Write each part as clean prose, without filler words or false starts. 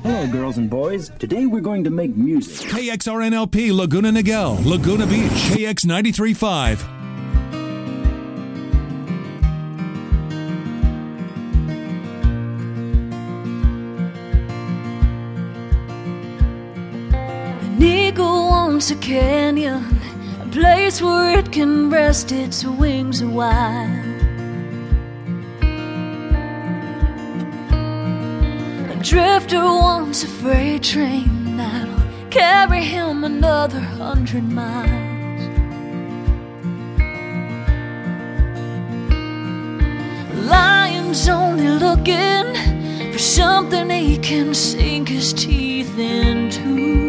Hello, girls and boys. Today we're going to make music. KXRNLP Laguna Niguel, Laguna Beach, KX 93.5. An eagle wants a canyon, a place where it can rest its wings a while. Drifter wants a freight train that'll carry him another 100 miles. Lion's only looking for something he can sink his teeth into.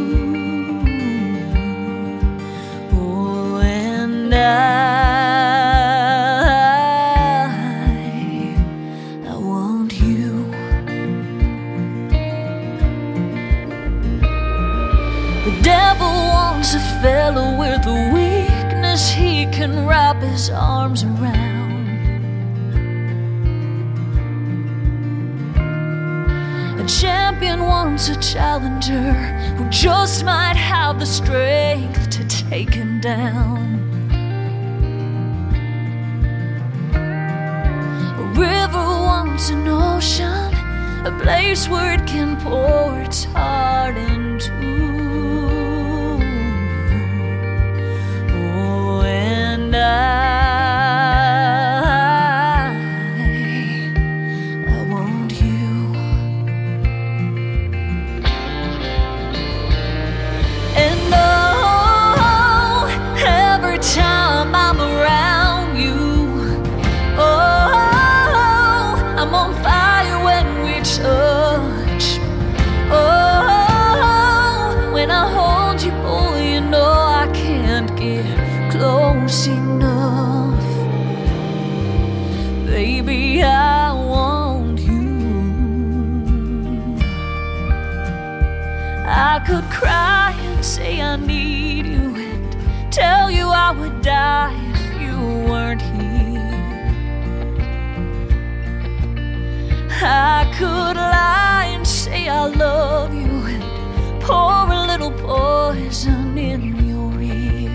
Oh, and I want you. The devil wants a fellow with a weakness he can wrap his arms around. A champion wants a challenger who just might have the strength to take him down. A river wants an ocean, a place where it can pour its heart into. And I want you. And oh, every time I'm around you, oh, I'm on fire when we touch. Oh, when I hold you, boy, you know I can't get close enough. Baby, I want you. I could cry and say I need you and tell you I would die if you weren't here. I could lie and say I love you and pour a little poison in your ear.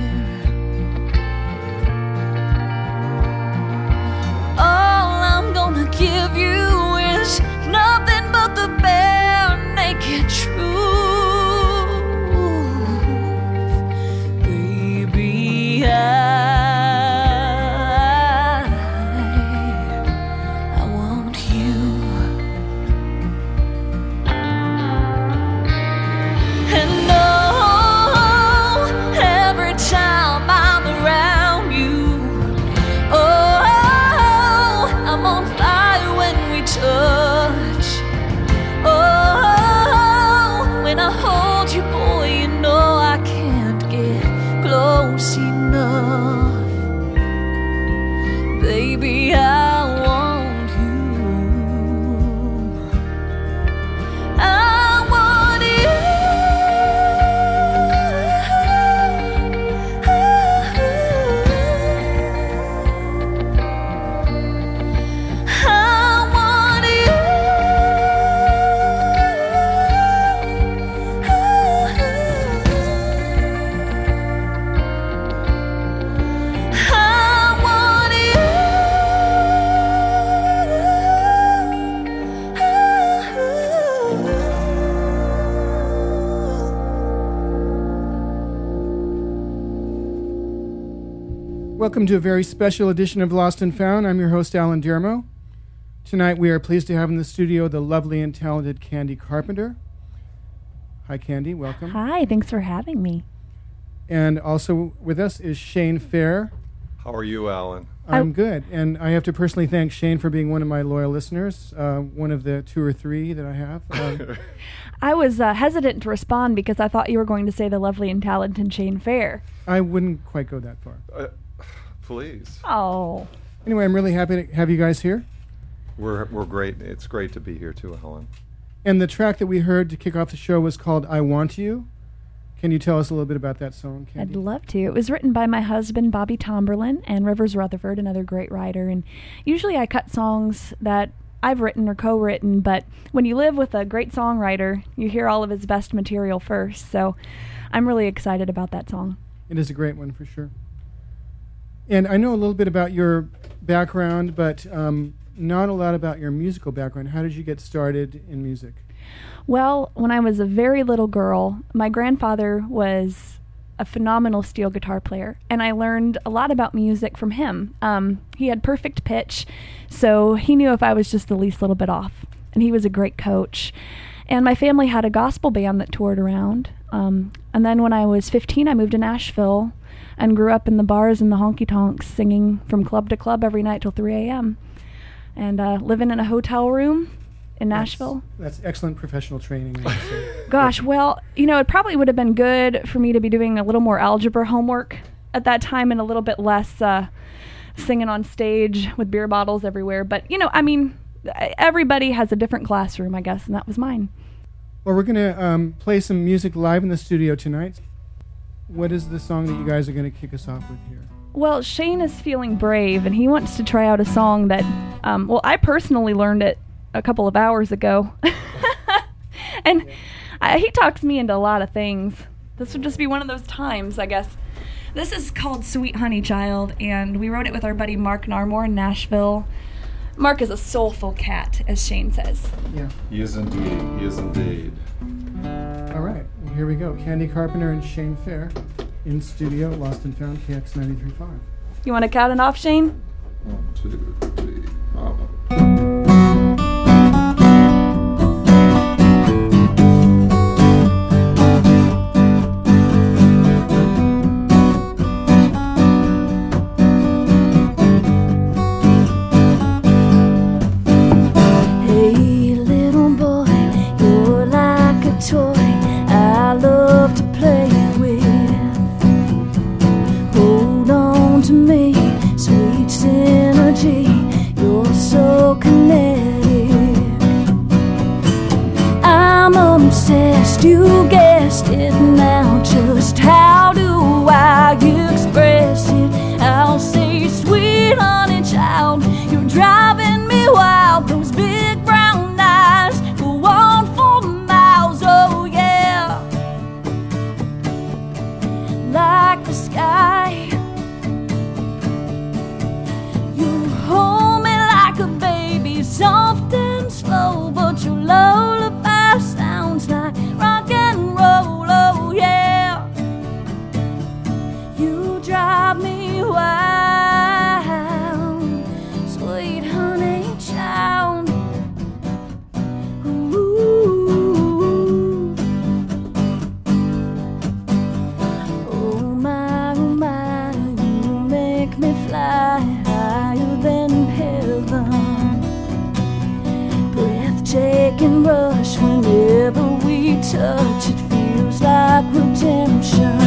All I'm gonna give you is nothing but the bare naked truth. Baby, I want you. And oh, every time I'm around you, oh, I'm on fire when we touch. Oh, when I hold you, boy, you know I can't get close enough. Baby, I want you. I want you. Welcome to a very special edition of Lost and Found. I'm your host, Alan Dermo. Tonight we are pleased to have in the studio the lovely and talented Candy Carpenter. Hi, Candy. Welcome. Hi. Thanks for having me. And also with us is Shane Fair. How are you, Alan? I'm good. And I have to personally thank Shane for being one of my loyal listeners, one of the 2 or 3 that I have. I was hesitant to respond because I thought you were going to say the lovely and talented Shane Fair. I wouldn't quite go that far. Please. Oh. Anyway, I'm really happy to have you guys here. We're great. It's great to be here too, Alan. And the track that we heard to kick off the show was called I Want You. Can you tell us a little bit about that song, Candy? I'd love to. It was written by my husband, Bobby Tomberlin, and Rivers Rutherford, another great writer. And usually I cut songs that I've written or co-written, but when you live with a great songwriter, you hear all of his best material first. So I'm really excited about that song. It is a great one for sure. And I know a little bit about your background, but not a lot about your musical background. How did you get started in music? Well, when I was a very little girl, my grandfather was a phenomenal steel guitar player, and I learned a lot about music from him. He had perfect pitch, so he knew if I was just the least little bit off, and he was a great coach. And my family had a gospel band that toured around. And then when I was 15, I moved to Nashville and grew up in the bars and the honky-tonks, singing from club to club every night till 3 a.m. And living in a hotel room in Nashville. That's excellent professional training. I would say. Gosh, well, it probably would have been good for me to be doing a little more algebra homework at that time and a little bit less singing on stage with beer bottles everywhere. But, everybody has a different classroom, I guess, and that was mine. Well, we're going to play some music live in the studio tonight. What is the song that you guys are going to kick us off with here? Well, Shane is feeling brave, and he wants to try out a song that, I personally learned it a couple of hours ago. And he talks me into a lot of things. This would just be one of those times, I guess. This is called Sweet Honey Child, and we wrote it with our buddy Mark Narmore in Nashville. Mark is a soulful cat, as Shane says. Yeah. He is indeed. He is indeed. All right. Well, here we go. Candy Carpenter and Shane Fair in studio, Lost and Found, KX 93.5. You want to count it off, Shane? 1, 2, 3, You guessed it now, just how do I express it? I'll say, sweet honey child, you're driving me wild. Those big brown eyes go on for miles, oh yeah. Like the sky, you hold me like a baby, soft and slow, but your lullaby sounds like rock and roll, oh yeah. You drive me wild, sweet honey child. Ooh. Oh my, you make me fly higher than heaven. Breathtaking rush whenever we touch, it feels like redemption.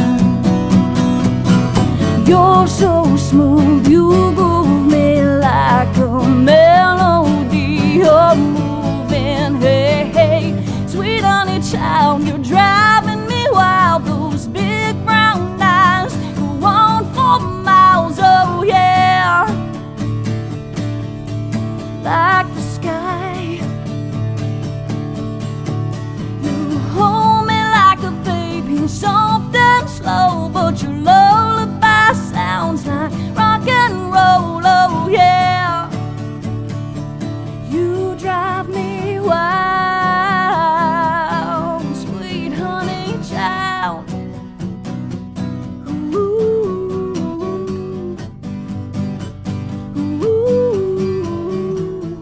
You're so smooth, you groove me like a melody. You're moving, hey, hey, sweet honey child, you're driving me wild. Those big brown eyes go on for miles, oh yeah. Like the sky, you hold me like a baby, soft and slow, but your lullaby sounds like rock and roll, oh yeah. You drive me wild, sweet honey child. Ooh, ooh.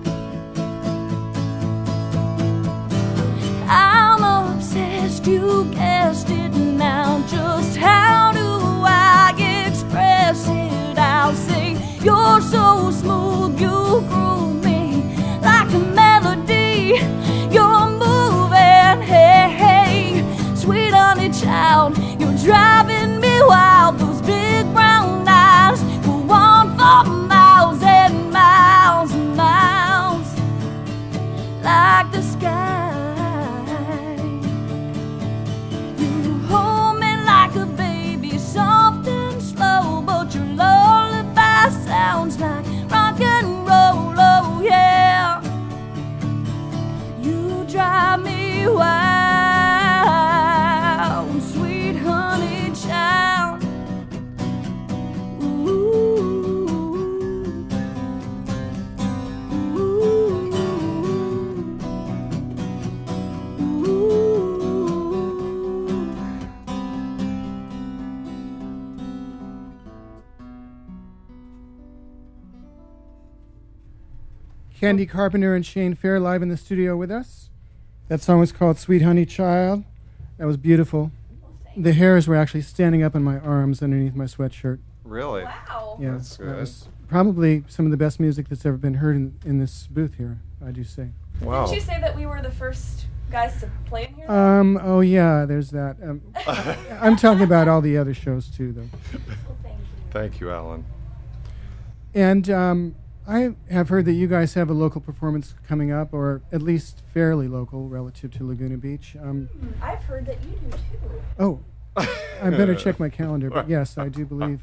I'm obsessed, you guessed it now, just how do I express it? I'll say, you're so smooth, you groove me like a melody. You're moving, hey, hey, sweet honey child, you're driving me wild. Those big brown eyes go on for miles and miles and miles, like the sky. You hold me like a baby, soft and slow, but your lullaby sounds like rock and roll, oh yeah. me wild, sweet honey child. Ooh, ooh, ooh. Candy Carpenter and Shane Fair live in the studio with us. That song was called Sweet Honey Child. That was beautiful. The hairs were actually standing up on my arms underneath my sweatshirt. Really? Wow. Yeah, That's that good. was probably some of the best music that's ever been heard in this booth here, I do say. Wow. Didn't you say that we were the first guys to play in here? Oh yeah, there's that. I'm talking about all the other shows too, though. Well, thank you. Thank you, Alan. And I have heard that you guys have a local performance coming up, or at least fairly local relative to Laguna Beach. I've heard that you do too. Oh, I better check my calendar, but yes, I do believe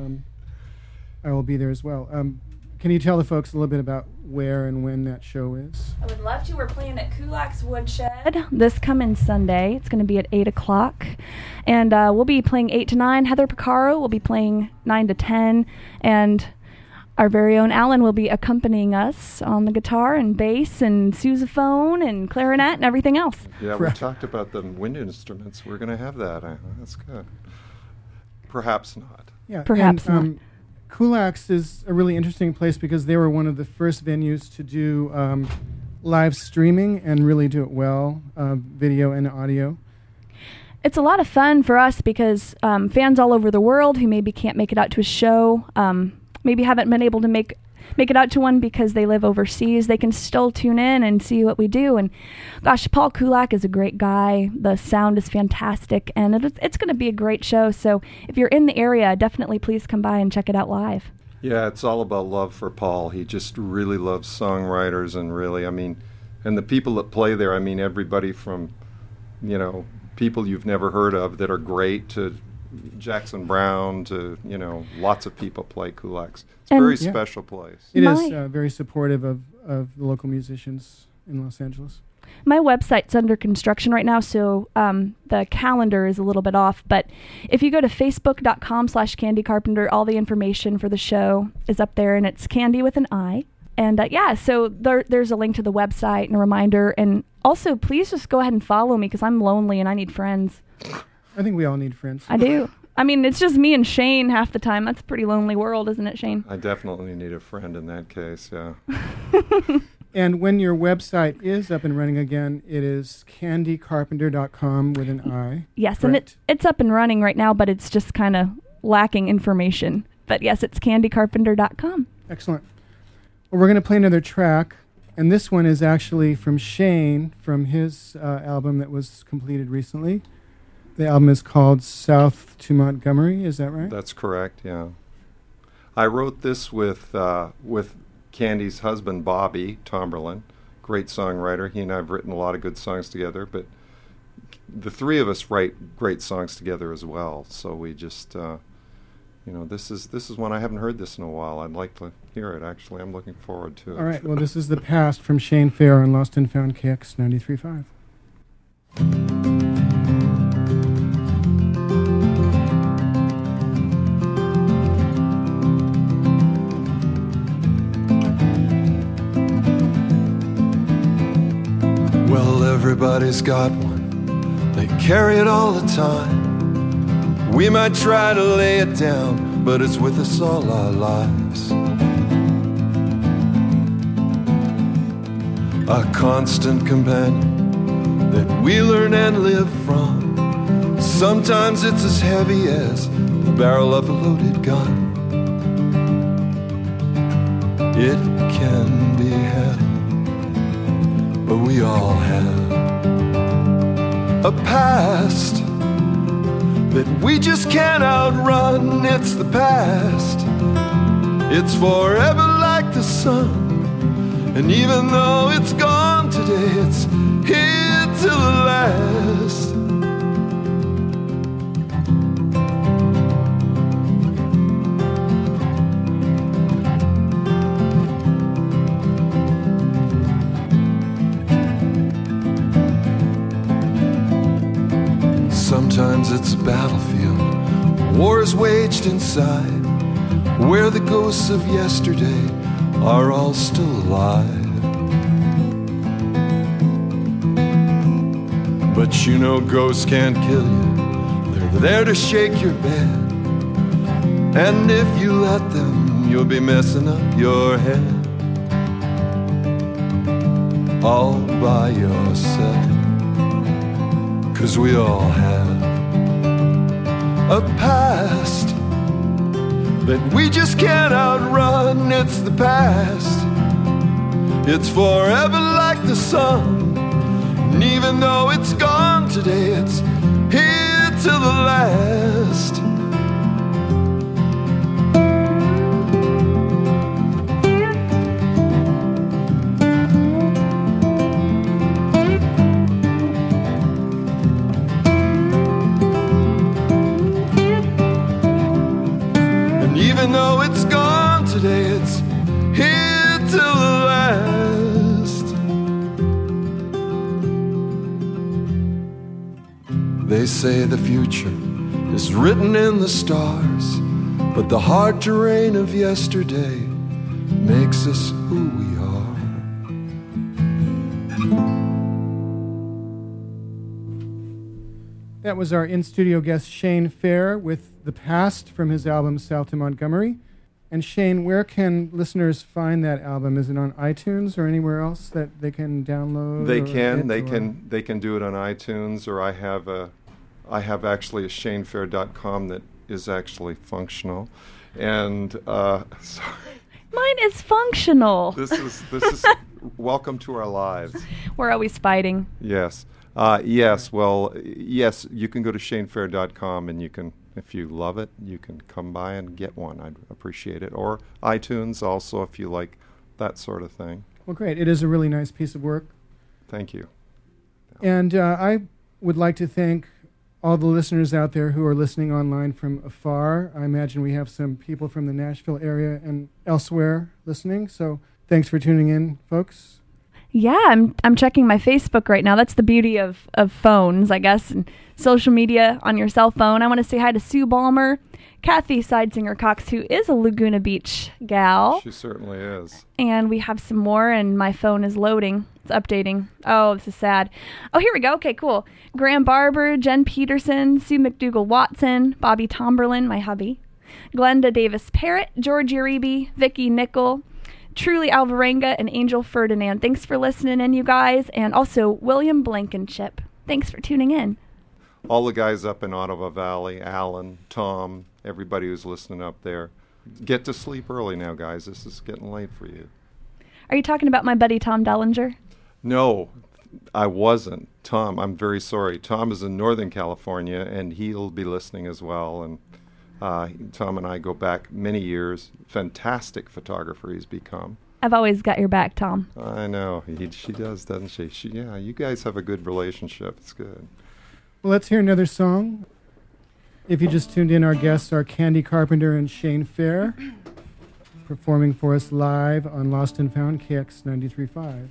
I will be there as well. Can you tell the folks a little bit about where and when that show is? I would love to. We're playing at Kulak's Woodshed this coming Sunday. It's going to be at 8 o'clock. And we'll be playing 8 to 9. Heather Picaro will be playing 9 to 10. And our very own Alan will be accompanying us on the guitar and bass and sousaphone and clarinet and everything else. Yeah, we Correct. talked about the wind instruments. We're going to have that. That's good. Perhaps not. Yeah, Perhaps and, Kulak's is a really interesting place because they were one of the first venues to do live streaming and really do it well, video and audio. It's a lot of fun for us because fans all over the world who maybe can't make it out to a show, maybe haven't been able to make it out to one because they live overseas, they can still tune in and see what we do. And gosh, Paul Kulak is a great guy. The sound is fantastic, and it's going to be a great show. So if you're in the area, definitely please come by and check it out live. Yeah, it's all about love for Paul. He just really loves songwriters and really, and the people that play there, everybody from, people you've never heard of that are great to Jackson Brown to, lots of people play Kulak's. It's a And- very Yeah. special place. It is My- very supportive of the local musicians in Los Angeles. My website's under construction right now, so the calendar is a little bit off. But if you go to facebook.com/Candy Carpenter, all the information for the show is up there, and it's Candy with an I. And so there's a link to the website and a reminder. And also, please just go ahead and follow me because I'm lonely and I need friends. I think we all need friends. I do. It's just me and Shane half the time. That's a pretty lonely world, isn't it, Shane? I definitely need a friend in that case, yeah. And when your website is up and running again, it is candycarpenter.com with an I. Yes, and Correct. it's up and running right now, but it's just kind of lacking information. But yes, it's candycarpenter.com. Excellent. Well, we're going to play another track, and this one is actually from Shane from his album that was completed recently. The album is called South to Montgomery. Is that right? That's correct, yeah. I wrote this with Candy's husband, Bobby Tomberlin, great songwriter. He and I have written a lot of good songs together, but the three of us write great songs together as well. So we just, this is one I haven't heard this in a while. I'd like to hear it, actually. I'm looking forward to it. All right. Well, this is The Past from Shane Fair on Lost and Found KX 93.5. Well, everybody's got one. They carry it all the time. We might try to lay it down, but it's with us all our lives. A constant companion that we learn and live from. Sometimes it's as heavy as the barrel of a loaded gun. It can be heavy, but we all have a past that we just can't outrun. It's the past. It's forever like the sun. And even though it's gone today, it's here till the last. Sometimes it's a battlefield, war is waged inside, where the ghosts of yesterday are all still alive. But you know ghosts can't kill you, they're there to shake your bed. And if you let them, you'll be messing up your head all by yourself. 'Cause we all have a past that we just can't outrun. It's the past, it's forever like the sun. And even though it's gone today, it's here till the last. Even though it's gone today, it's here till the last. They say the future is written in the stars, but the hard terrain of yesterday makes us who we are. That was our in-studio guest Shane Fair with The Past from his album South to Montgomery. And Shane, where can listeners find that album? Is it on iTunes or anywhere else that they can download? They can do it on iTunes, or I have actually a shanefair.com that is actually functional. And sorry. Mine is functional. This is welcome to our lives. We're always fighting. Yes. Yes, you can go to shanefair.com and you can, if you love it, you can come by and get one. I'd appreciate it. Or iTunes also, if you like that sort of thing. Well, great. It is a really nice piece of work. Thank you. And I would like to thank all the listeners out there who are listening online from afar. I imagine we have some people from the Nashville area and elsewhere listening. So thanks for tuning in, folks. Yeah, I'm checking my Facebook right now. That's the beauty of phones, I guess, and social media on your cell phone. I want to say hi to Sue Balmer, Kathy Sidesinger Cox, who is a Laguna Beach gal. She certainly is. And we have some more, and my phone is loading. It's updating. Oh, this is sad. Oh, here we go. Okay, cool. Graham Barber, Jen Peterson, Sue McDougall Watson, Bobby Tomberlin, my hubby, Glenda Davis Parrott, George Uribe, Vicki Nickel, Truly Alvarenga, and Angel Ferdinand. Thanks for listening in, you guys. And also William Blankenship. Thanks for tuning in. All the guys up in Ottawa Valley, Alan, Tom, everybody who's listening up there. Get to sleep early now, guys. This is getting late for you. Are you talking about my buddy Tom Dellinger? No, I wasn't. Tom, I'm very sorry. Tom is in Northern California, and he'll be listening as well. And Tom and I go back many years. Fantastic photographer he's become. I've always got your back, Tom. I know. She does, doesn't she? Yeah, you guys have a good relationship. It's good. Well, let's hear another song. If you just tuned in, our guests are Candy Carpenter and Shane Fair, performing for us live on Lost and Found KX 93.5.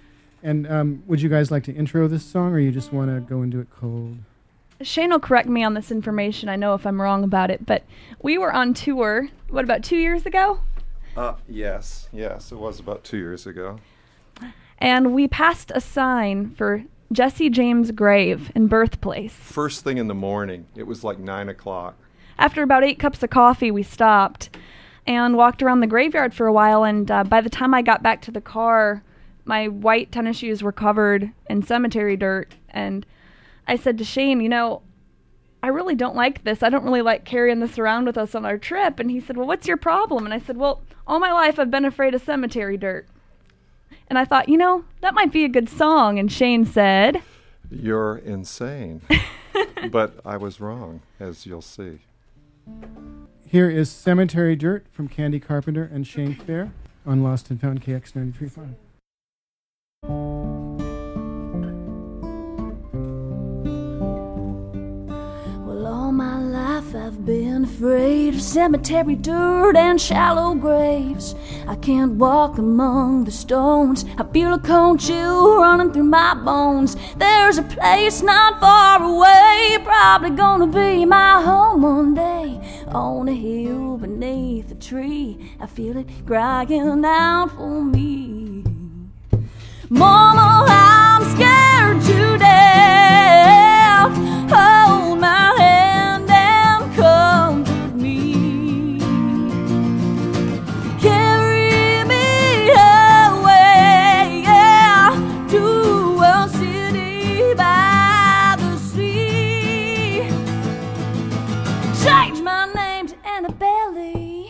And would you guys like to intro this song, or you just want to go into it cold? Shane will correct me on this information. I know if I'm wrong about it, but we were on tour, what, about 2 years ago? Yes, it was about 2 years ago. And we passed a sign for Jesse James' grave and birthplace. First thing in the morning. It was like 9 o'clock. After about 8 cups of coffee, we stopped and walked around the graveyard for a while, and by the time I got back to the car, my white tennis shoes were covered in cemetery dirt, and I said to Shane, I really don't like this. I don't really like carrying this around with us on our trip. And he said, well, what's your problem? And I said, well, all my life I've been afraid of cemetery dirt. And I thought, that might be a good song. And Shane said, you're insane. But I was wrong, as you'll see. Here is Cemetery Dirt from Candy Carpenter and Shane Fair on Lost and Found KX 93.5. All my life I've been afraid of cemetery dirt and shallow graves. I can't walk among the stones. I feel a cold chill running through my bones. There's a place not far away, probably gonna be my home one day. On a hill beneath a tree, I feel it crying out for me. Mama, I'm scared to death. Hold my hand and comfort me. Carry me away, yeah, to a city by the sea. Change my name to Annabelle.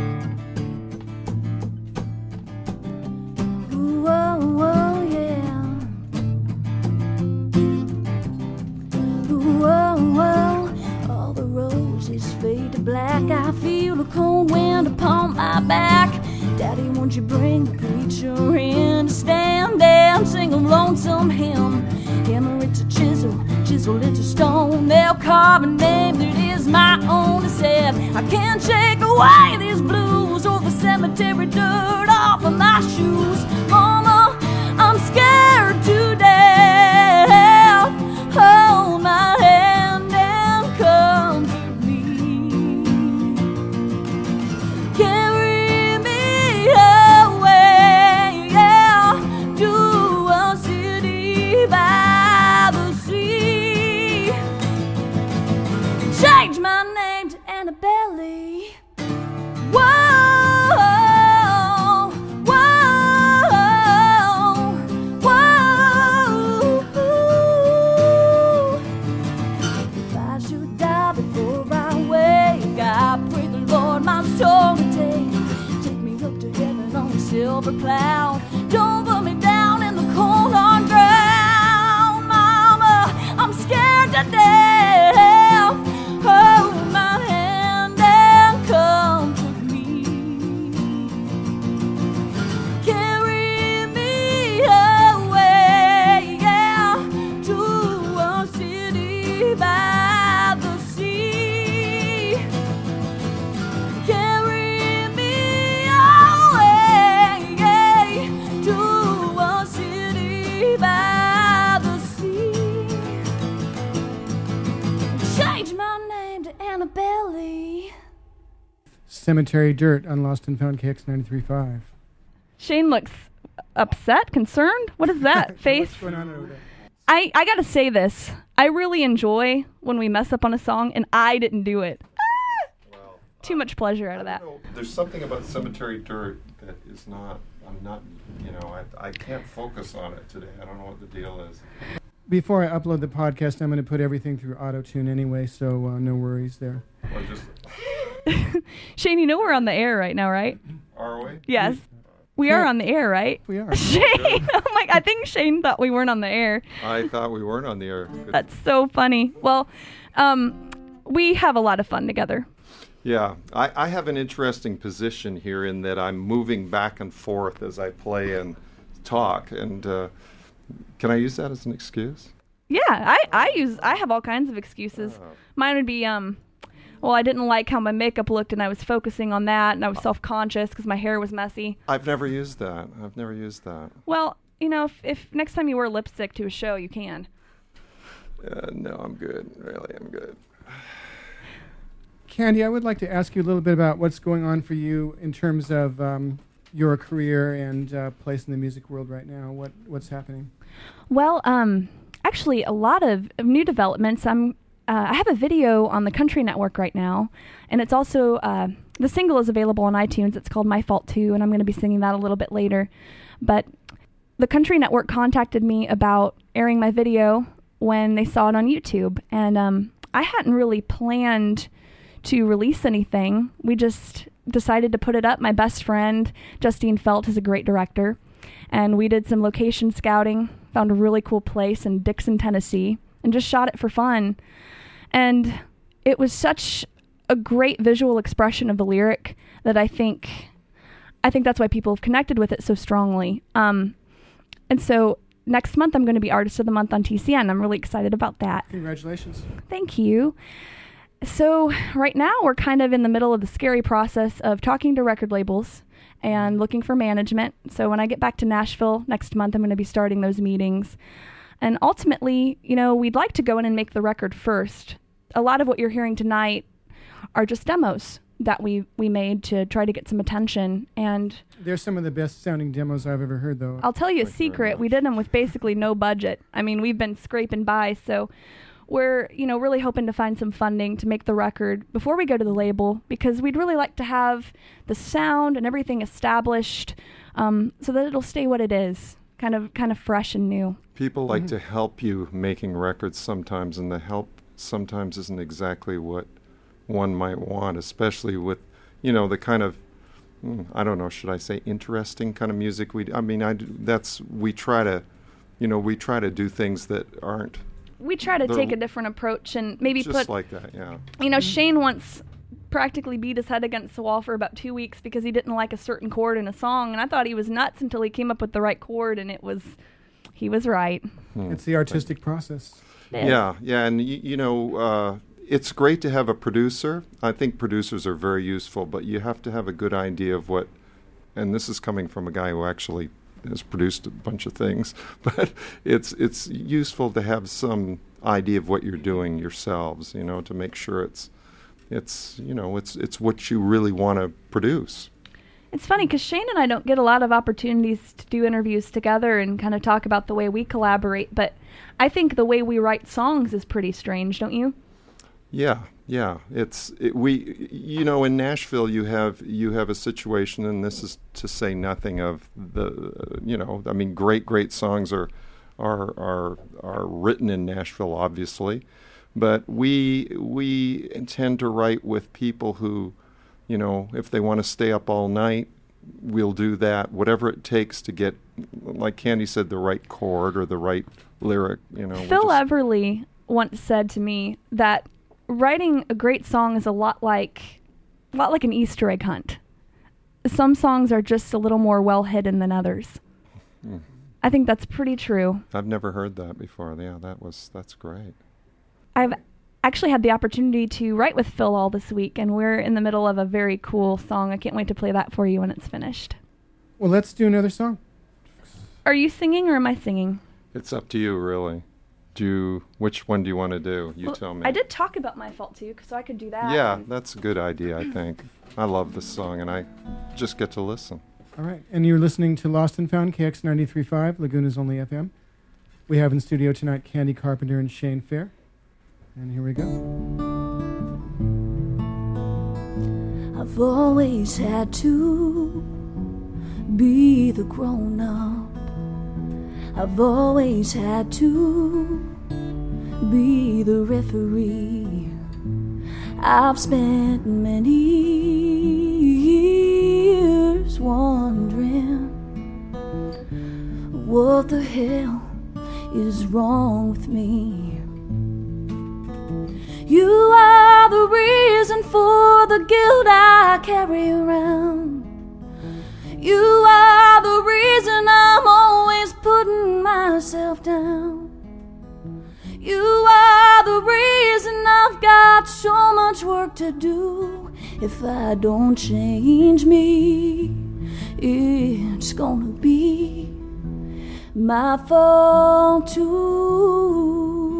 Whoa, whoa, yeah. Whoa, whoa. All the roses fade to black. I feel a cold wind upon my back. Daddy, won't you bring the preacher in to stand and sing a lonesome hymn? Hammer it to chisel, chisel it to stone. They'll carve a name that is my own. He said, I can't shake away these blues or the cemetery dirt off of my shoes. Mama, I'm scared to death. Hold my hand and comfort me. Carry me away, yeah, to a city by the sea. Change my name to Annabelle. Whoa, whoa, whoa. If I should die before I wake, I pray the Lord my soul to take. Take me up to heaven on a silver cloud. Don't put me down in the cold hard ground. Mama, I'm scared to death. Hold my hand and comfort me. Carry me away, yeah, to a city by the sea. Carry me away, yeah, to a city by the sea. Change my name to Annabelle. Cemetery Dirt on Lost and Found KX 93.5. Shane looks upset, concerned. What is that face? What's going on over there? I gotta say this. I really enjoy when we mess up on a song and I didn't do it. Well, Too much pleasure out of that. There's something about cemetery dirt that is not. I'm not. You know, I can't focus on it today. I don't know what the deal is. Before I upload the podcast, I'm going to put everything through auto-tune anyway, so no worries there. Or just Shane, you know we're on the air right now, right? are we? Yes. We are on the air, right? We are. Shane, oh my, I think Shane thought we weren't on the air. I thought we weren't on the air. Good. That's so funny. Well, we have a lot of fun together. Yeah, I have an interesting position here in that I'm moving back and forth as I play and talk. And can I use that as an excuse? Yeah, I have all kinds of excuses. Mine would be, well, I didn't like how my makeup looked and I was focusing on that and I was self-conscious because my hair was messy. I've never used that. Well, you know, if next time you wear lipstick to a show, you can. No, I'm good. Really, I'm good. Candy, I would like to ask you a little bit about what's going on for you in terms of your career and place in the music world right now. What's happening? Well, actually, a lot of new developments. I have a video on the Country Network right now, and it's also the single is available on iTunes. It's called My Fault Too, and I'm going to be singing that a little bit later. But the Country Network contacted me about airing my video when they saw it on YouTube, and I hadn't really planned to release anything. We just decided to put it up. My best friend, Justine Felt, is a great director, and we did some location scouting, found a really cool place in Dixon, Tennessee, and just shot it for fun. And it was such a great visual expression of the lyric that I think that's why people have connected with it so strongly. And so next month I'm going to be Artist of the Month on TCN. I'm really excited about that. Congratulations. Thank you. So right now we're kind of in the middle of the scary process of talking to record labels and looking for management. So when I get back to Nashville next month, I'm going to be starting those meetings. And ultimately, we'd like to go in and make the record first. A lot of what you're hearing tonight are just demos that we made to try to get some attention. And they're some of the best sounding demos I've ever heard, though. I'll tell you a secret. We did them with basically no budget. I mean, we've been scraping by, so we're, really hoping to find some funding to make the record before we go to the label, because we'd really like to have the sound and everything established, so that it'll stay what it is, kind of fresh and new. People like to help you making records sometimes, and the help sometimes isn't exactly what one might want, especially with, the kind of, I don't know, should I say interesting kind of music we try to do things that aren't. We try to take a different approach and maybe just like that, yeah. Shane once practically beat his head against the wall for about 2 weeks because he didn't like a certain chord in a song, and I thought he was nuts until he came up with the right chord, and he was right. It's the artistic process. Yeah, and it's great to have a producer. I think producers are very useful, but you have to have a good idea of what, and this is coming from a guy who actually has produced a bunch of things, but it's useful to have some idea of what you're doing yourselves, to make sure it's what you really want to produce. It's funny because Shane and I don't get a lot of opportunities to do interviews together and kind of talk about the way we collaborate, but I think the way we write songs is pretty strange, don't you? Yeah. In Nashville you have a situation, and this is to say nothing of the, great songs are written in Nashville, obviously, but we intend to write with people who, if they want to stay up all night, we'll do that, whatever it takes to get, like Candy said, the right chord or the right lyric. Phil Everly once said to me that writing a great song is a lot like an Easter egg hunt. Some songs are just a little more well hidden than others. I think that's pretty true. I've never heard that before. Yeah, that's great. I've actually had the opportunity to write with Phil all this week, and we're in the middle of a very cool song. I can't wait to play that for you when it's finished. Well, let's do another song. Are you singing or am I singing? It's up to you, really. Which one do you want to do? Tell me. I did talk about My Fault Too, so I could do that. Yeah, that's a good idea, I think. I love this song, and I just get to listen. All right, and you're listening to Lost and Found, KX 93.5, Laguna's only FM. We have in studio tonight Candy Carpenter and Shane Fair. And here we go. I've always had to be the grown-up. I've always had to be the referee. I've spent many years wondering what the hell is wrong with me. You are the reason for the guilt I carry around. You are the reason I'm always putting myself down. You are the reason I've got so much work to do. If I don't change me, it's gonna be my fault too.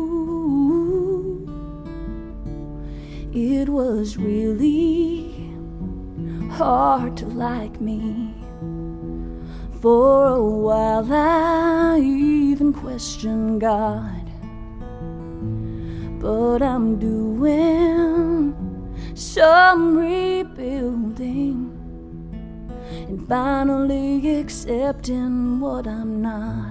It was really hard to like me. For a while I even questioned God, but I'm doing some rebuilding and finally accepting what I'm not.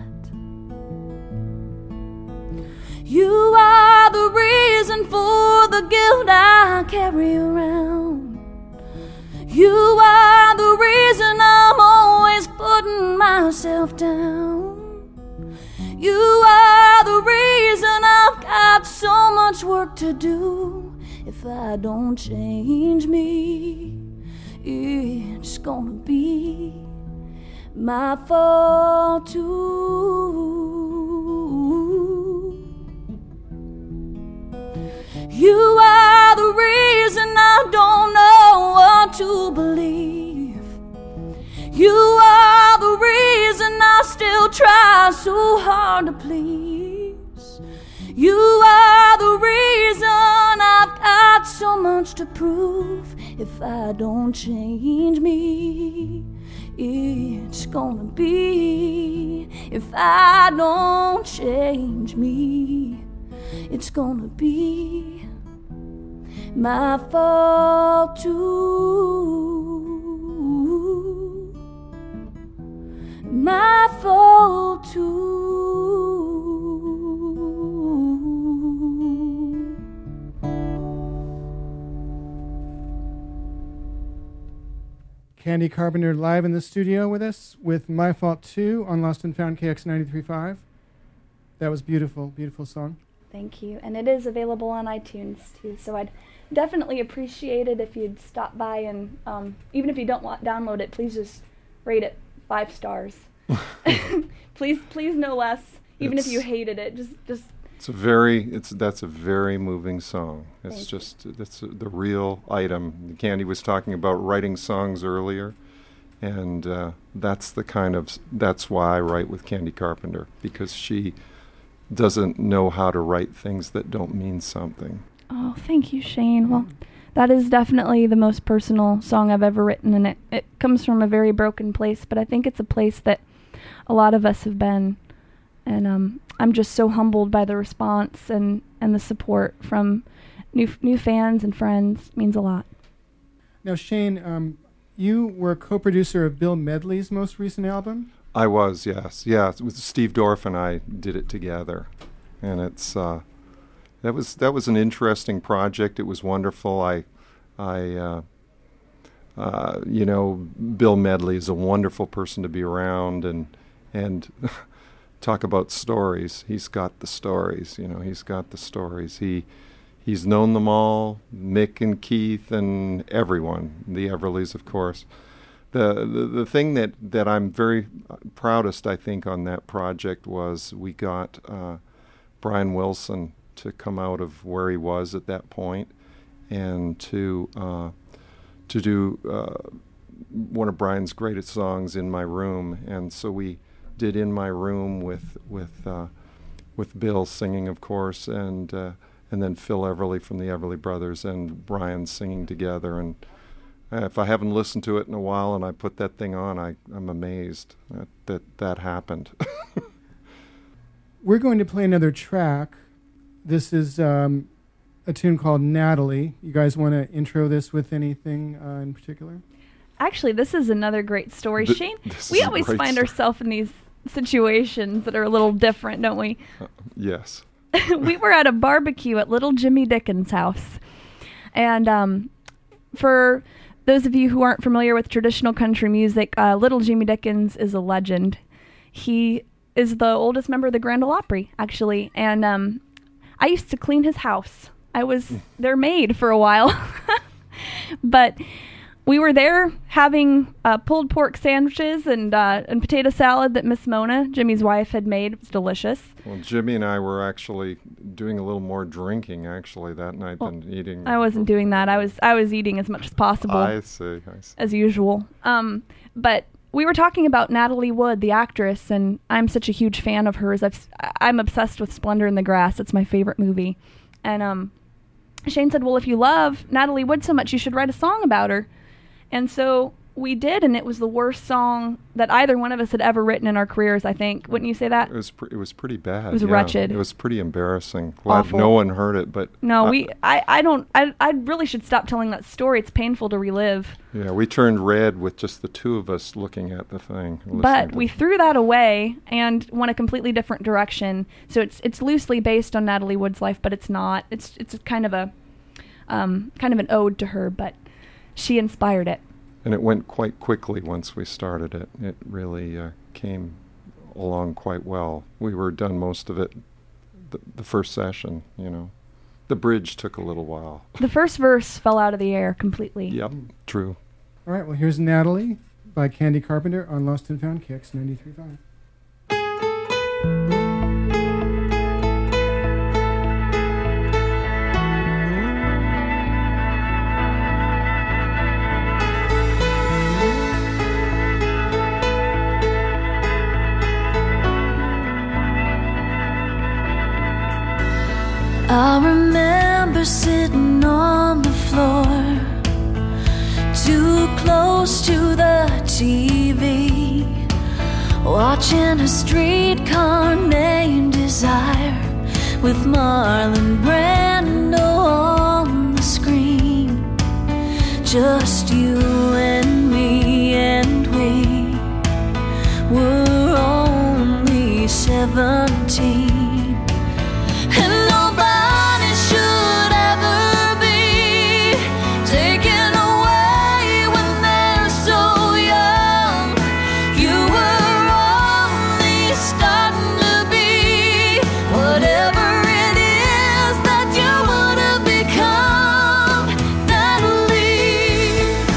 You are the reason for the guilt I carry around. You are the reason I'm always putting myself down. You are the reason I've got so much work to do. If I don't change me, it's gonna be my fault too. You are the still try so hard to please. You are the reason I've got so much to prove. If I don't change me, it's gonna be. If I don't change me, it's gonna be my fault too. My fault too. Candy Carpenter live in the studio with us with My Fault 2 on Lost and Found KX 93.5. That was beautiful, beautiful song. Thank you. And it is available on iTunes too, so I'd definitely appreciate it if you'd stop by and even if you don't download it, please just rate it 5 stars. please no less. Even if you hated it, just that's a very moving song. It's that's the real item. Candy was talking about writing songs earlier, and that's why I write with Candy Carpenter, because she doesn't know how to write things that don't mean something. Oh, thank you, Shane. Well, that is definitely the most personal song I've ever written, and it comes from a very broken place, but I think it's a place that a lot of us have been, and I'm just so humbled by the response and the support from new fans and friends. It means a lot. Now, Shane, you were co-producer of Bill Medley's most recent album? I was, yes. Yeah, with Steve Dorff and I did it together. And it's that was an interesting project. It was wonderful. Bill Medley is a wonderful person to be around, and talk about stories. He's got the stories, he's got the stories. He's known them all, Mick and Keith and everyone, the Everlys, of course. The thing that I'm very proudest, I think, on that project was we got Brian Wilson to come out of where he was at that point and to do one of Brian's greatest songs, In My Room. And so we did In My Room with Bill singing, of course, and then Phil Everly from the Everly Brothers and Brian singing together. And if I haven't listened to it in a while and I put that thing on, I'm amazed that happened. We're going to play another track. This is a tune called Natalie. You guys want to intro this with anything in particular? Actually, this is another great story, Shane. We always find ourselves in these situations that are a little different, don't we? Yes. We were at a barbecue at Little Jimmy Dickens' house. And for those of you who aren't familiar with traditional country music, Little Jimmy Dickens is a legend. He is the oldest member of the Grand Ole Opry, actually. And I used to clean his house. I was their maid for a while. But we were there having pulled pork sandwiches and potato salad that Miss Mona, Jimmy's wife, had made. It was delicious. Well, Jimmy and I were actually doing a little more drinking actually that night than eating. I wasn't doing that. I was eating as much as possible. I see. As usual. But we were talking about Natalie Wood, the actress, and I'm such a huge fan of hers. I'm obsessed with Splendor in the Grass. It's my favorite movie. And Shane said, well, if you love Natalie Wood so much, you should write a song about her. And so we did, and it was the worst song that either one of us had ever written in our careers, I think. Wouldn't you say that? It was pretty bad. It was wretched. It was pretty embarrassing. Awful. No one heard it, but... No, I really should stop telling that story. It's painful to relive. Yeah, we turned red with just the two of us looking at the thing. But we threw that away and went a completely different direction. So it's loosely based on Natalie Wood's life, but it's not. It's kind of an ode to her, but she inspired it. And it went quite quickly once we started it. It really came along quite well. We were done most of it the first session, The bridge took a little while. The first verse fell out of the air completely. Yep, true. All right, well, here's Natalie by Candy Carpenter on Lost and Found KX 93.5. I remember sitting on the floor, too close to the TV, watching a streetcar named Desire with Marlon Brando on the screen. Just you and me, and we were only 17. And nobody should ever be taken away when they're so young. You were only starting to be whatever it is that you would have become, Natalie.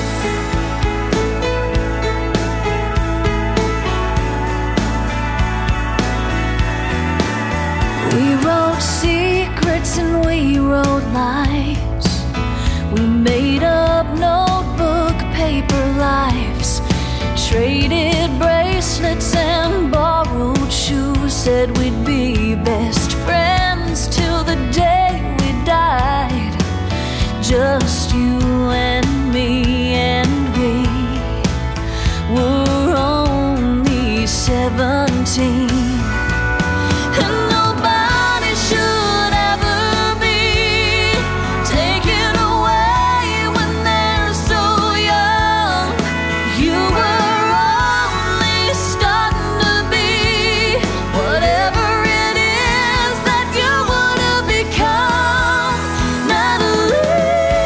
We wrote secrets and we wrote lies. We made up notebook paper lives, traded bracelets and borrowed shoes. Said we'd be best friends till the day we died. Just you and me, and we were only 17. And nobody should ever be taken away when they're so young. You were only starting to be whatever it is that you would have become, Natalie.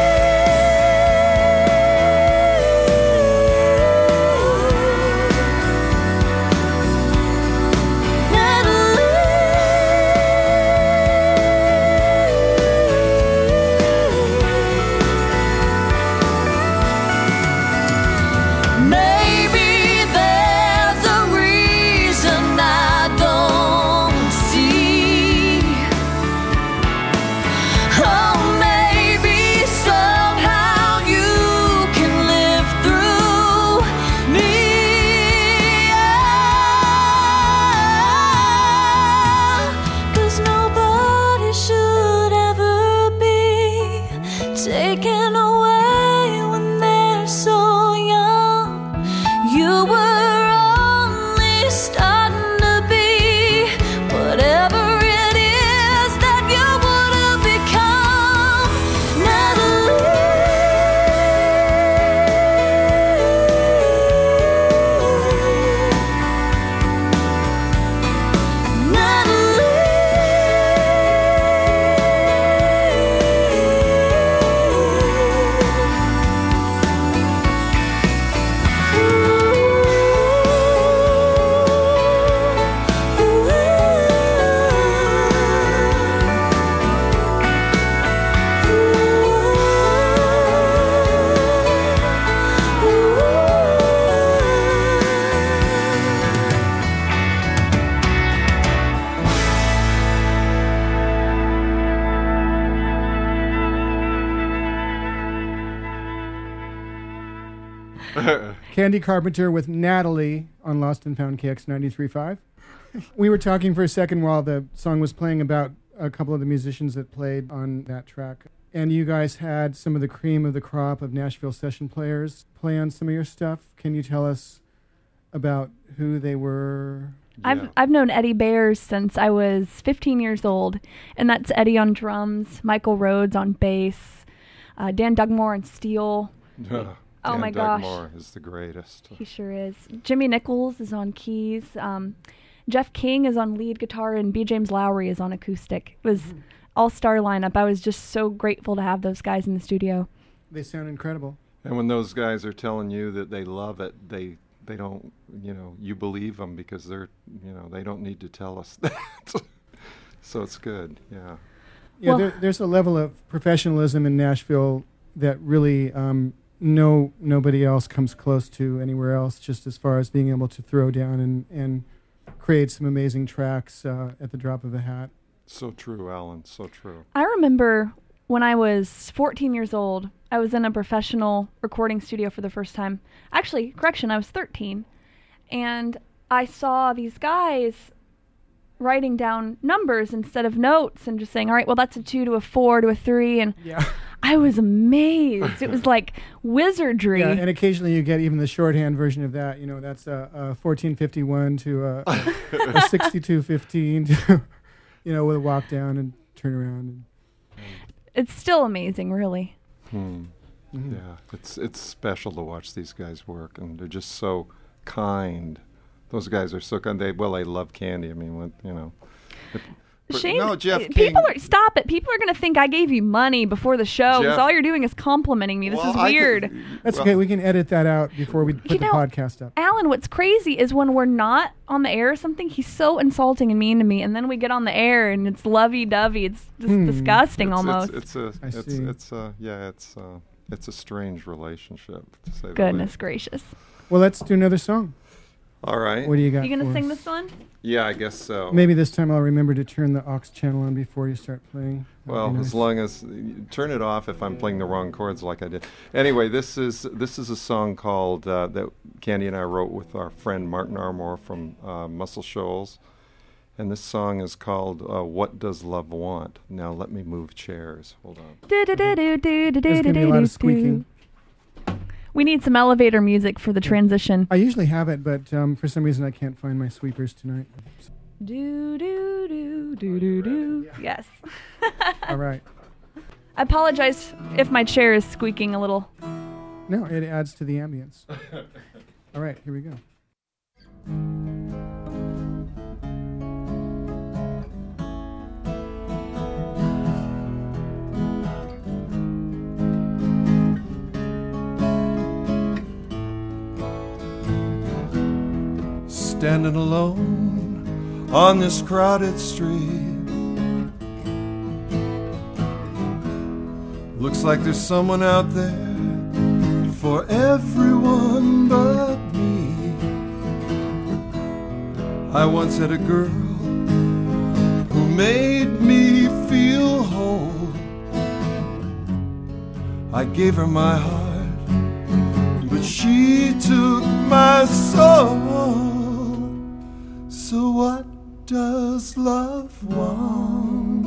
Maybe there's a reason I don't see. Oh, maybe somehow you can live through me. Yeah. 'Cause nobody should ever be taken away when they're so young. You were only starting to be whatever it is that you would have become, Candy Carpenter with Natalie on Lost and Found KX 93.5. We were talking for a second while the song was playing about a couple of the musicians that played on that track. And you guys had some of the cream of the crop of Nashville session players play on some of your stuff. Can you tell us about who they were? I've known Eddie Bayers since I was 15 years old, and that's Eddie on drums, Michael Rhodes on bass, Dan Dugmore on steel. Oh my gosh, Dugmore is the greatest. He sure is. Jimmy Nichols is on keys. Jeff King is on lead guitar, and B. James Lowry is on acoustic. It was all-star lineup. I was just so grateful to have those guys in the studio. They sound incredible. And when those guys are telling you that they love it, they don't, you believe them because they're, they don't need to tell us that. So it's good, yeah. Yeah, there's a level of professionalism in Nashville that really nobody else comes close to anywhere else, just as far as being able to throw down and create some amazing tracks at the drop of a hat. So true, Alan, so true. I remember when I was 14 years old, I was in a professional recording studio for the first time. Actually, correction, I was 13. And I saw these guys writing down numbers instead of notes and just saying, all right, well, that's a 2 to a 4 to a 3. And Yeah. I was amazed. It was like wizardry. Yeah, and occasionally you get even the shorthand version of that. You know, that's a 1451 to a 6215 to, you know, with a walk down and turn around. It's still amazing, really. Mm-hmm. Yeah, it's special to watch these guys work, and they're just so kind. Those guys are so kind. They love Candy. I mean, what, you know. Shane, no, Jeff King. people are stop it. People are going to think I gave you money before the show because Jeff- all you're doing is complimenting me. This is weird. That's okay. We can edit that out before we put the podcast up. Alan, what's crazy is when we're not on the air or something, he's so insulting and mean to me, and then we get on the air and it's lovey-dovey. It's just disgusting almost. It's a strange relationship, to say the Goodness least. gracious. Well, let's do another song. All right. What do you got? You going to for sing us? this one? Yeah, I guess so. Maybe this time I'll remember to turn the aux channel on before you start playing. That'd Well, be nice. as long as you turn it off if I'm playing the wrong chords like I did. Anyway, this is a song called that Candy and I wrote with our friend Martin Armour from Muscle Shoals, and this song is called "What Does Love Want?" Now let me move chairs. Hold on. There's going to be a lot of squeaking. We need some elevator music for the transition. I usually have it, but for some reason I can't find my sweepers tonight. Do do do do do do. Yes. All right. I apologize if my chair is squeaking a little. No, it adds to the ambience. All right, here we go. Standing alone on this crowded street, looks like there's someone out there for everyone but me. I once had a girl who made me feel whole. I gave her my heart, but she took my soul. So what does love want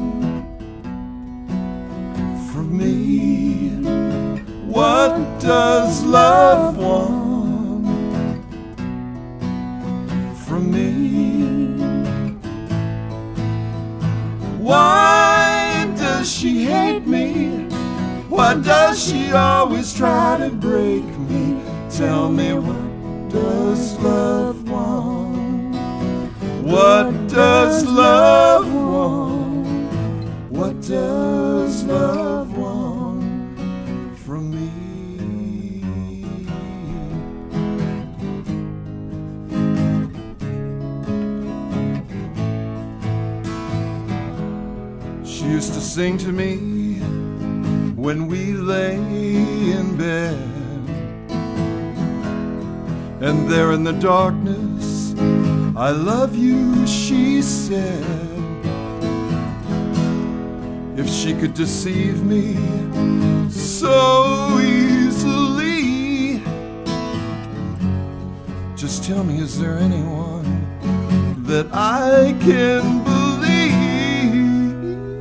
from me? What does love want from me? Why does she hate me? Why does she always try to break me? Tell me, what does love want? What does love want? What does love want from me? She used to sing to me when we lay in bed, and there in the darkness, I love you, she said. If she could deceive me so easily, just tell me, is there anyone that I can believe?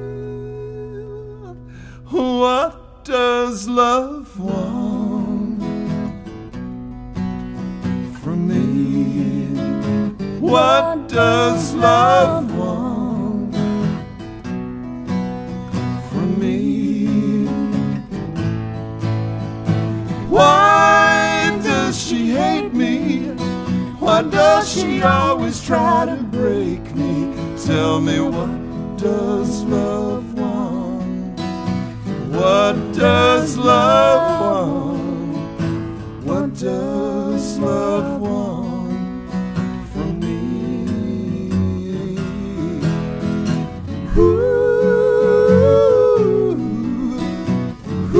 What does love want from me? What does love want from me? Why does she hate me? Why does she always try to break me? Tell me, what does love want? What does love want? What does love want from me? Ooh, ooh,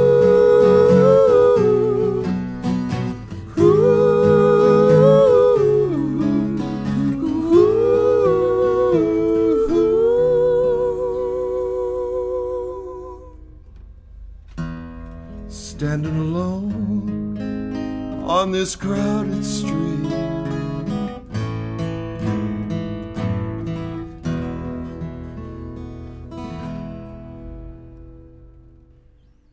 standing alone on this crowded street,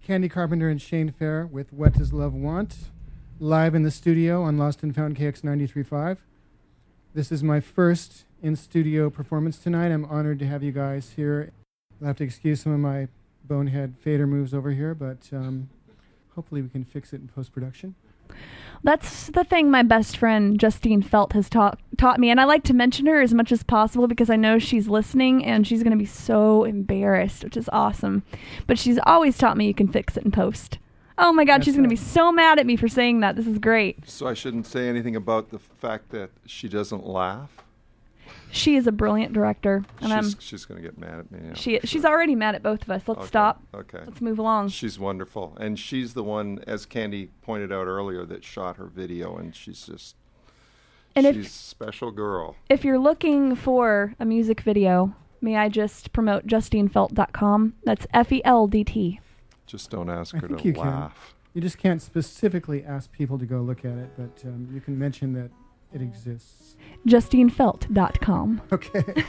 Candy Carpenter and Shane Fair with What Does Love Want, live in the studio on Lost and Found KX 93.5. This is my first in-studio performance tonight. I'm honored to have you guys here. I'll have to excuse some of my bonehead fader moves over here, but hopefully we can fix it in post-production. That's the thing my best friend Justine Felt has taught me, and I like to mention her as much as possible because I know she's listening and she's going to be so embarrassed, which is awesome. But she's always taught me you can fix it in post. Oh my God, That's she's going to right. be so mad at me for saying that. This is great. So I shouldn't say anything about the fact that she doesn't laugh? She is a brilliant director, and She's going to get mad at me. Yeah, she's already mad at both of us. Let's Okay, stop. Okay. Let's move along. She's wonderful. And she's the one, as Candy pointed out earlier, that shot her video, and she's just, And she's a special girl. If you're looking for a music video, may I just promote justinefelt.com? That's FELDT. Just don't ask I her think to you can. laugh. You just can't specifically ask people to go look at it, but you can mention that it exists. justinefelt.com. Okay.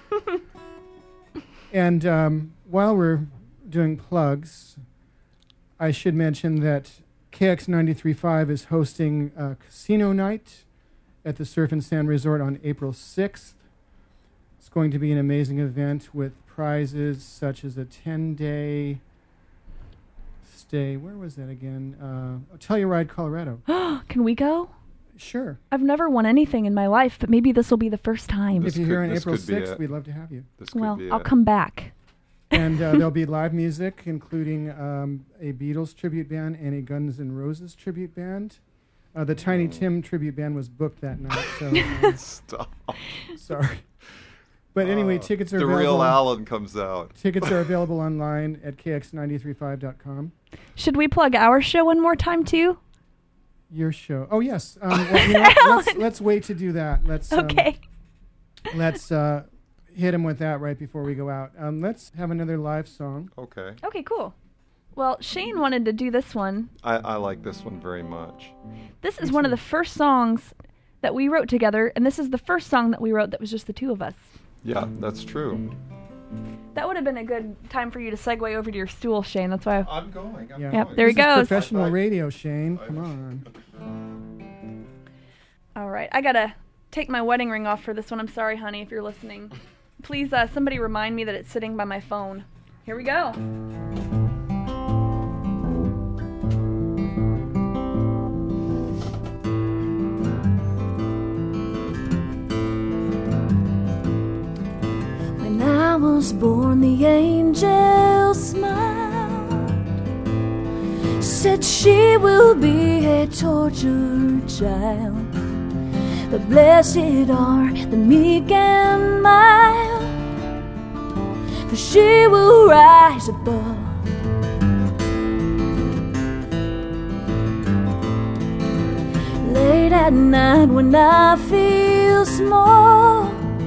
And while we're doing plugs, I should mention that KX 93.5 is hosting a casino night at the Surf and Sand Resort on April 6th. It's going to be an amazing event with prizes such as a 10-day stay. Where was that again? Telluride, Colorado. Can we go? Sure. I've never won anything in my life, but maybe this will be the first time. This If you're here on this April could be 6th, it. we'd love to have you. This could Well, be I'll it. come back. And there'll be live music, including a Beatles tribute band and a Guns N' Roses tribute band. The Tiny Tim tribute band was booked that night, so Stop. sorry. But anyway, tickets are The available. real Alan comes out. Tickets are available online at kx935.com. Should we plug our show one more time, too? Your show. Oh yes. Well, you know what? let's wait to do that. Let's Okay. let's hit him with that right before we go out. Let's have another live song. Okay. Okay, cool. Well, Shane wanted to do this one. I like this one very much. This is one of the first songs that we wrote together, and this is the first song that we wrote that was just the two of us. Yeah, that's true. That would have been a good time for you to segue over to your stool, Shane. That's why. I'm going. I'm Yeah. Yep, there he This is goes. Professional radio, Shane. Come on. All right, I gotta take my wedding ring off for this one. I'm sorry, honey, if you're listening. Please, somebody remind me that it's sitting by my phone. Here we go. When I was born, the angel smiled, said she will be a tortured child. But blessed are the meek and mild, for she will rise above. Late at night when I feel small,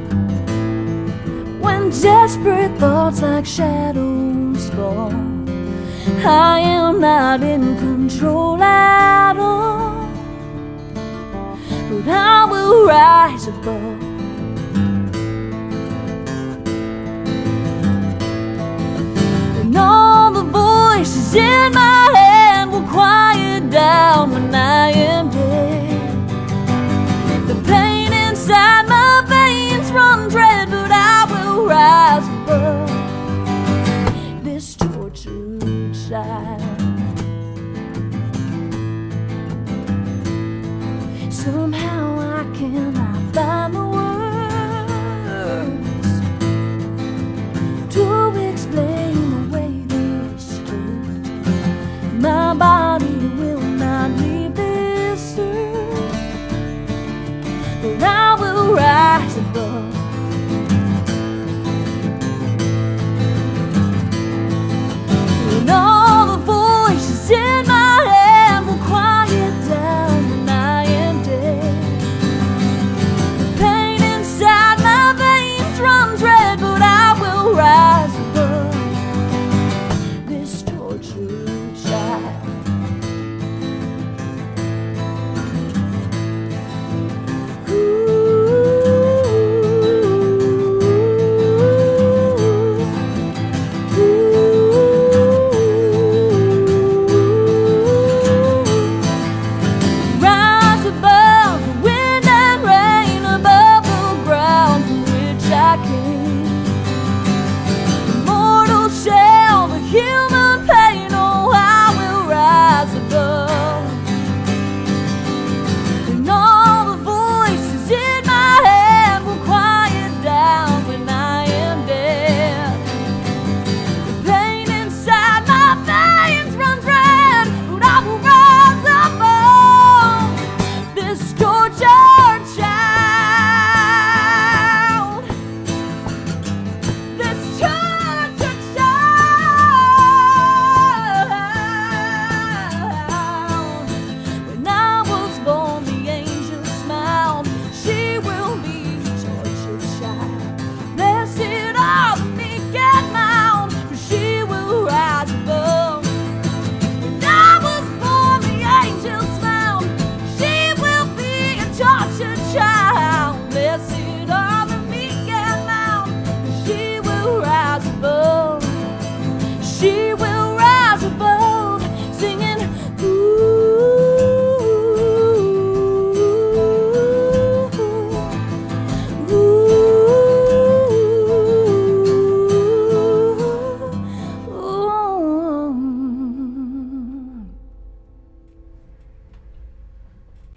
when desperate thoughts like shadows fall, I am not in control at all, but I will rise above. And all the voices in my head will quiet down when I am dead. The pain inside my veins runs red, but I will rise above this tortured child. Somehow I cannot find the words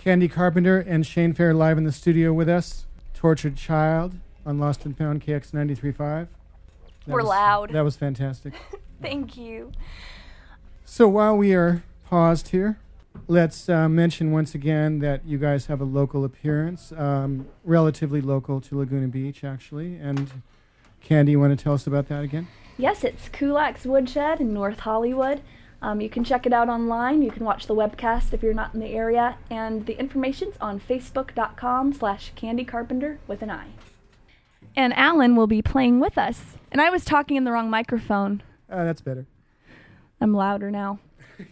Candy Carpenter and Shane Fair live in the studio with us. Tortured Child on Lost and Found KX 93.5. We're loud. That was fantastic. Thank you. So while we are paused here, let's mention once again that you guys have a local appearance, relatively local to Laguna Beach, actually. And Candy, you want to tell us about that again? Yes, it's Kulak's Woodshed in North Hollywood. You can check it out online. You can watch the webcast if you're not in the area. And the information's on facebook.com/Candy Carpenter with an I. And Alan will be playing with us. And I was talking in the wrong microphone. That's better. I'm louder now.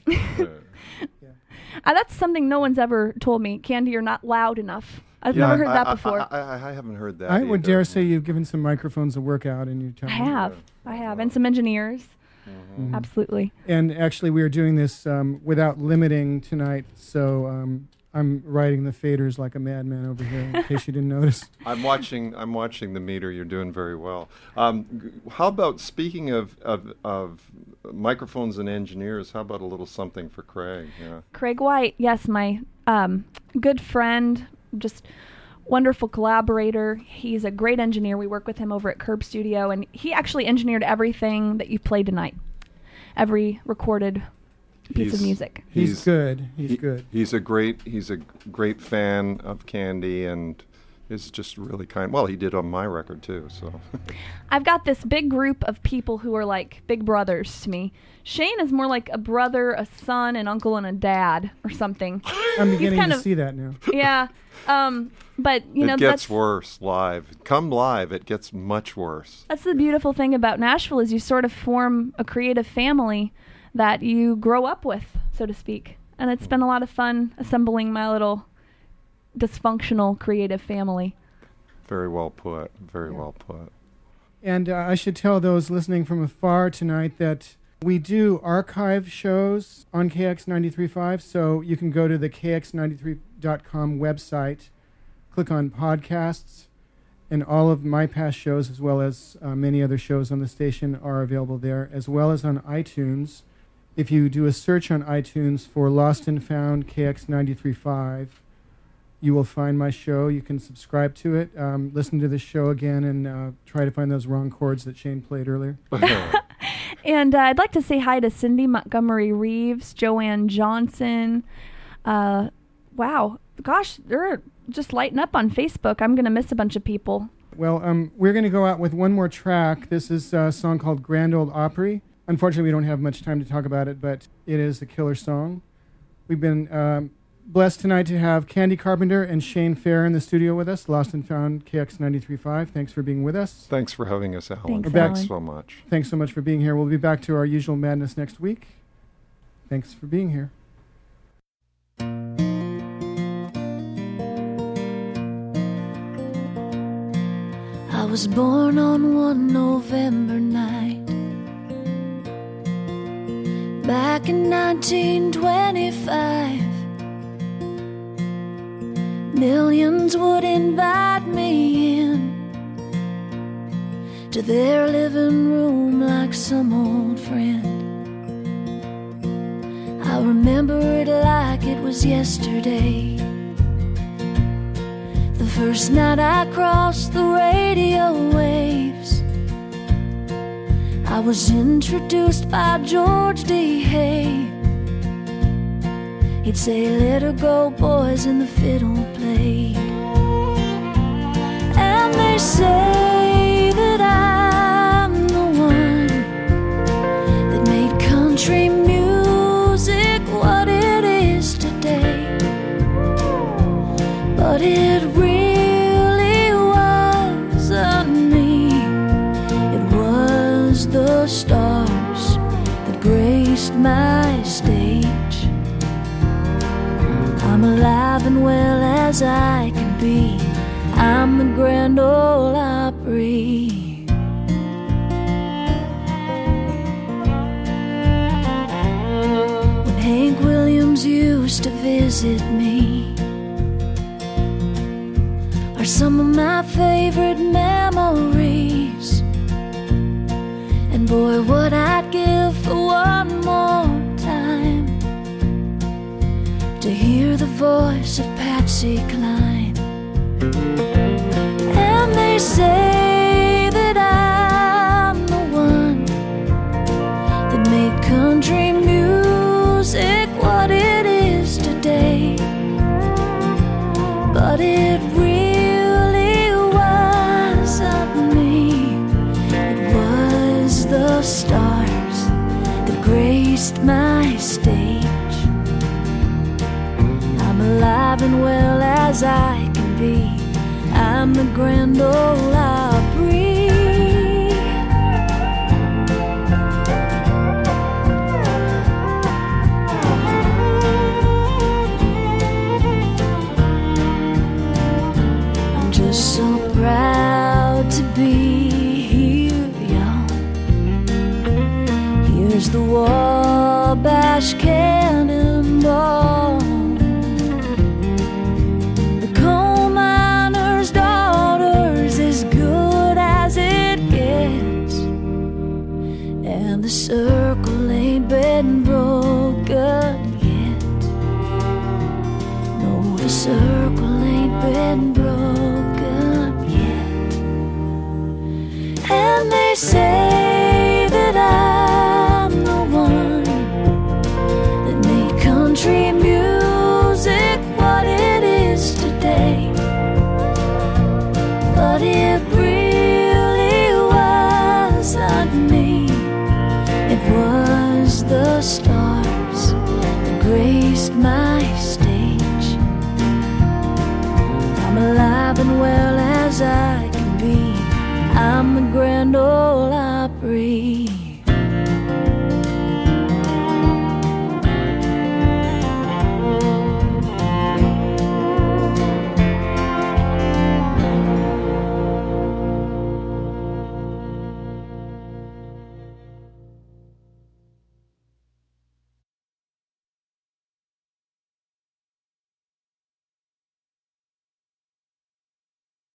That's something no one's ever told me. Candy, you're not loud enough. I've never heard that before. I haven't heard that I would either. dare say you've given some microphones a workout in your time. I have. And some engineers. Mm-hmm. Absolutely. And actually, we are doing this without limiting tonight, so I'm riding the faders like a madman over here, in case you didn't notice. I'm watching the meter. You're doing very well. How about, speaking of microphones and engineers, how about a little something for Craig? Yeah. Craig White, yes, my good friend, just wonderful collaborator. He's a great engineer. We work with him over at Curb Studio, and he actually engineered everything that you've played tonight. Every recorded piece of music. He's good. He's good. He's a great fan of Candy, and is just really kind. Well, he did on my record too. So I've got this big group of people who are like big brothers to me. Shane is more like a brother, a son, an uncle, and a dad, or something. I'm beginning to see that now. Yeah, but it gets worse live. Come live, it gets much worse. That's the beautiful thing about Nashville, is you sort of form a creative family that you grow up with, so to speak. And it's been a lot of fun assembling my little dysfunctional creative family. Very well put. Very well put. And I should tell those listening from afar tonight that we do archive shows on KX 93.5, so you can go to the KX93.com website, click on podcasts, and all of my past shows, as well as many other shows on the station, are available there, as well as on iTunes. If you do a search on iTunes for Lost and Found KX 93.5, you will find my show. You can subscribe to it, listen to the show again, and try to find those wrong chords that Shane played earlier. And I'd like to say hi to Cindy Montgomery Reeves, Joanne Johnson. Wow. Gosh, they're just lighting up on Facebook. I'm going to miss a bunch of people. Well, we're going to go out with one more track. This is a song called Grand Ole Opry. Unfortunately, we don't have much time to talk about it, but it is a killer song. We've been blessed tonight to have Candy Carpenter and Shane Fair in the studio with us, Lost and Found KX 93.5. Thanks for being with us. Thanks for having us, Alan. Thanks so much. Thanks so much for being here. We'll be back to our usual madness next week. Thanks for being here. I was born on one November night back in 1925. Millions would invite me in to their living room like some old friend. I remember it like it was yesterday, the first night I crossed the radio waves. I was introduced by George D. Hay. He'd say, "Let her go, boys," and the fiddle played. And they say that I'm the one that made country music what it is today. But it really wasn't me. It was the stars that graced my stage. I'm alive and well as I can be. I'm the Grand Ole Opry. When Hank Williams used to visit me are some of my favorite memories. And boy, what I'd give for one more time to hear the voice of Patsy Cline. And they say that I'm the one that made country music what it is today. But it really wasn't me. It was the stars that graced my stage. I'm alive and well as I can be. I'm the Grand Ole Opry. I'm just so proud to be here, y'all. Here's the Wabash Cannonball. The coal miner's daughter's as good as it gets. And the circle ain't been broken yet. No, the circle ain't been broken yet. And they say that I'm the one that made country music what it is today. But it really wasn't me. It was the stars that graced my stage. I'm alive and well as I can be. I'm the Grand Ole Opry.